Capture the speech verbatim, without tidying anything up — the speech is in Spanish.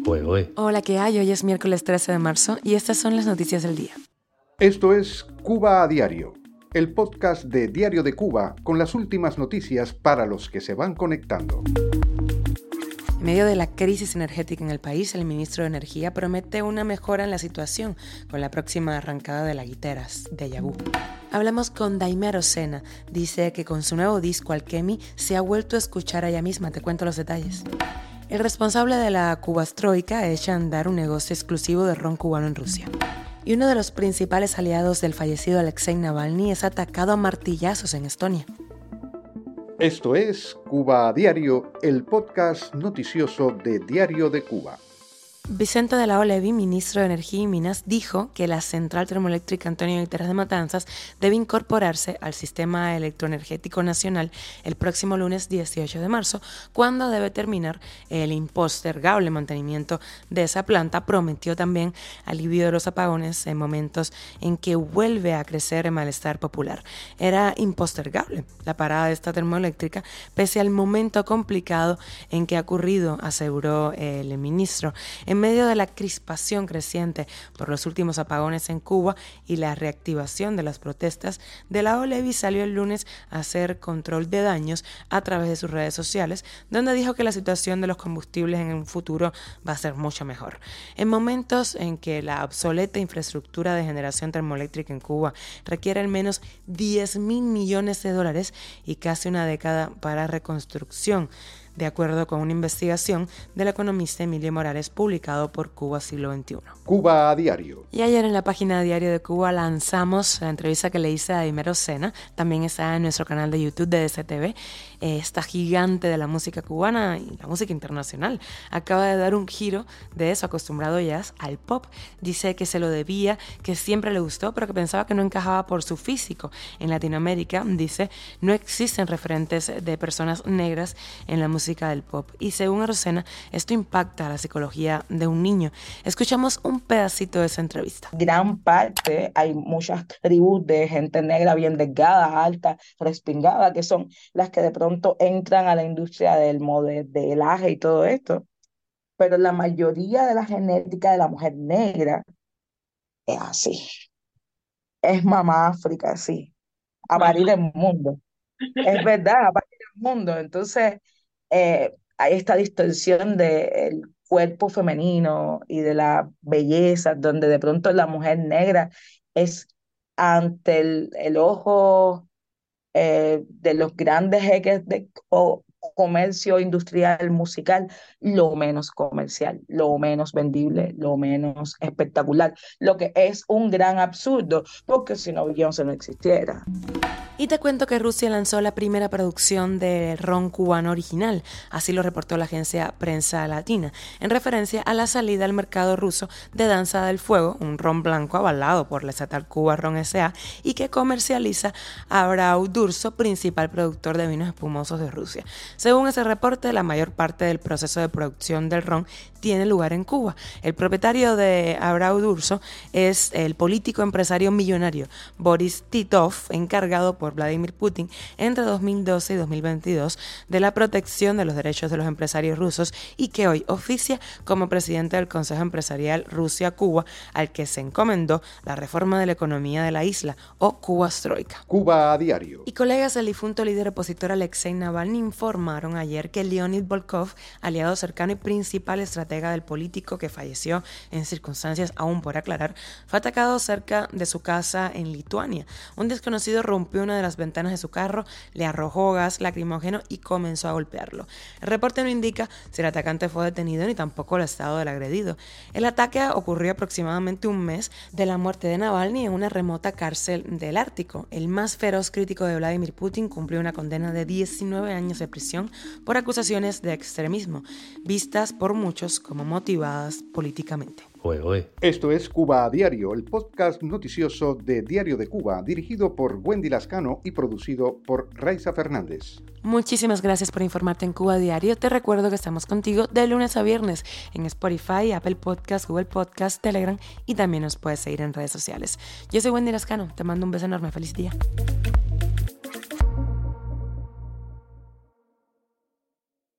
Oe, oe. Hola, ¿qué hay? Hoy es miércoles trece de marzo y estas son las noticias del día. Esto es Cuba a Diario, el podcast de Diario de Cuba con las últimas noticias para los que se van conectando. En medio de la crisis energética en el país, el ministro de Energía promete una mejora en la situación con la próxima arrancada de Laguiteras, de Yabú. Hablamos con Daimé Arocena. Dice que con su nuevo disco Alquemi se ha vuelto a escuchar a ella misma. Te cuento los detalles. El responsable de la Cubastroika echa a andar un negocio exclusivo de ron cubano en Rusia. Y uno de los principales aliados del fallecido Alexei Navalny es atacado a martillazos en Estonia. Esto es Cuba a Diario, el podcast noticioso de Diario de Cuba. Vicente de la O Levi, ministro de Energía y Minas, dijo que la central termoeléctrica Antonio Guterres de Matanzas debe incorporarse al sistema electroenergético nacional el próximo lunes dieciocho de marzo, cuando debe terminar el impostergable mantenimiento de esa planta. Prometió también alivio de los apagones en momentos en que vuelve a crecer el malestar popular. Era impostergable la parada de esta termoeléctrica, pese al momento complicado en que ha ocurrido, aseguró el ministro. En medio de la crispación creciente por los últimos apagones en Cuba y la reactivación de las protestas, de la O Levi salió el lunes a hacer control de daños a través de sus redes sociales, donde dijo que la situación de los combustibles en un futuro va a ser mucho mejor. En momentos en que la obsoleta infraestructura de generación termoeléctrica en Cuba requiere al menos diez mil millones de dólares y casi una década para reconstrucción, de acuerdo con una investigación del economista Emilio Morales publicado por Cuba Siglo veintiuno. Cuba a Diario. Y ayer en la página de Diario de Cuba lanzamos la entrevista que le hice a Daimé Arocena. También está en nuestro canal de YouTube de D C T V. Esta gigante de la música cubana y la música internacional acaba de dar un giro de su acostumbrado jazz al pop. Dice que se lo debía, que siempre le gustó, pero que pensaba que no encajaba por su físico. En Latinoamérica, dice, no existen referentes de personas negras en la música música del pop, y según Arocena, esto impacta a la psicología de un niño. Escuchamos un pedacito de esa entrevista. Gran parte, hay muchas tribus de gente negra bien delgada, alta, respingada, que son las que de pronto entran a la industria del modelaje y todo esto, pero la mayoría de la genética de la mujer negra es así, es mamá África, así, a parir el mundo, es verdad, a parir el mundo. Entonces Eh, hay esta distorsión del cuerpo femenino y de la belleza, donde de pronto la mujer negra es ante el, el ojo eh, de los grandes jeques de o, comercio industrial musical, lo menos comercial, lo menos vendible, lo menos espectacular, lo que es un gran absurdo, porque si no Beyoncé no existiera. Y te cuento que Rusia lanzó la primera producción de ron cubano original, así lo reportó la agencia Prensa Latina, en referencia a la salida al mercado ruso de Danza del Fuego, un ron blanco avalado por la estatal Cuba Ron S A y que comercializa Abrau Durso, principal productor de vinos espumosos de Rusia. Según ese reporte, la mayor parte del proceso de producción del ron tiene lugar en Cuba. El propietario de Abrau Durso es el político empresario millonario Boris Titov, encargado por Vladimir Putin entre dos mil doce y dos mil veintidós de la protección de los derechos de los empresarios rusos y que hoy oficia como presidente del Consejo Empresarial Rusia-Cuba, al que se encomendó la reforma de la economía de la isla, o Cubastroika. Cuba a Diario. Y colegas del difunto líder opositor Alexei Navalny informaron ayer que Leonid Volkov, aliado cercano y principal estratega del político que falleció en circunstancias aún por aclarar, fue atacado cerca de su casa en Lituania. Un desconocido rompió una de las ventanas de su carro, le arrojó gas lacrimógeno y comenzó a golpearlo. El reporte no indica si el atacante fue detenido ni tampoco el estado del agredido. El ataque ocurrió aproximadamente un mes de la muerte de Navalny en una remota cárcel del Ártico. El más feroz crítico de Vladimir Putin cumplió una condena de diecinueve años de prisión por acusaciones de extremismo, vistas por muchos como motivadas políticamente. Oe, oe. Esto es Cuba a Diario, el podcast noticioso de Diario de Cuba, dirigido por Wendy Lascano y producido por Raiza Fernández. Muchísimas gracias por informarte en Cuba Diario. Te recuerdo que estamos contigo de lunes a viernes en Spotify, Apple Podcast, Google Podcast, Telegram y también nos puedes seguir en redes sociales. Yo soy Wendy Lascano, te mando un beso enorme, feliz día.